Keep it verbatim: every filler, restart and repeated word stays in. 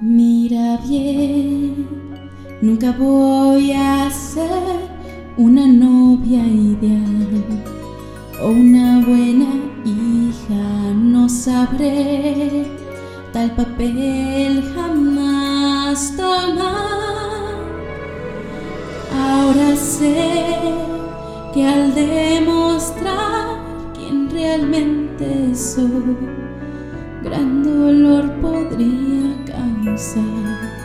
Mira bien, nunca voy a ser una novia ideal o una buena hija, no sabré tal papel jamás tomar. Ahora sé que al demostrar quién realmente soy, gran dolor podría causar.